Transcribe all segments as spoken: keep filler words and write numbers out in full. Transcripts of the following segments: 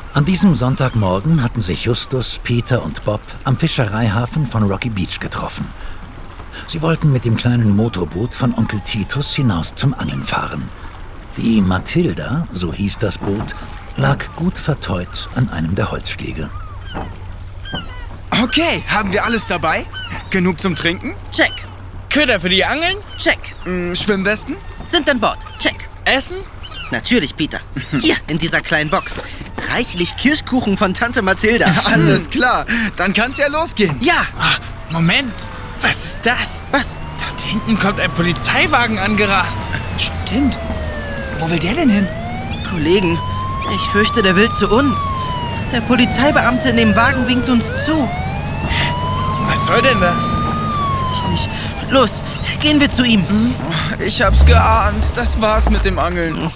An diesem Sonntagmorgen hatten sich Justus, Peter und Bob am Fischereihafen von Rocky Beach getroffen. Sie wollten mit dem kleinen Motorboot von Onkel Titus hinaus zum Angeln fahren. Die Matilda, so hieß das Boot, lag gut verteut an einem der Holzstege. Okay, haben wir alles dabei? Genug zum Trinken? Check. Köder für die Angeln? Check. Mm, Schwimmwesten? Sind an Bord. Check. Essen? Natürlich, Peter. Hier, in dieser kleinen Box. Reichlich Kirschkuchen von Tante Mathilda. Alles klar, dann kann's ja losgehen. Ja. Ach, Moment, was ist das? Was? Da hinten kommt ein Polizeiwagen angerast. Stimmt. Wo will der denn hin? Kollegen, ich fürchte, der will zu uns. Der Polizeibeamte in dem Wagen winkt uns zu. Was soll denn das? Weiß ich nicht. Los, gehen wir zu ihm. Hm? Ich hab's geahnt. Das war's mit dem Angeln.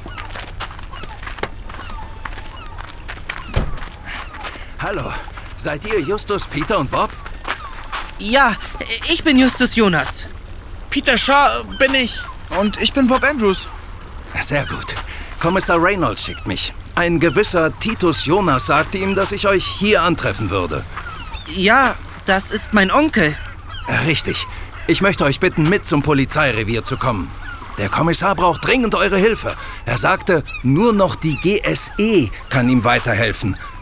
Hallo, seid ihr Justus, Peter und Bob? Ja, ich bin Justus Jonas. Peter Shaw bin ich. Und ich bin Bob Andrews. Sehr gut. Kommissar Reynolds schickt mich. Ein gewisser Titus Jonas sagte ihm, dass ich euch hier antreffen würde. Ja, das ist mein Onkel. Richtig. Ich möchte euch bitten, mit zum Polizeirevier zu kommen. Der Kommissar braucht dringend eure Hilfe. Er sagte, nur noch die G S E kann ihm weiterhelfen.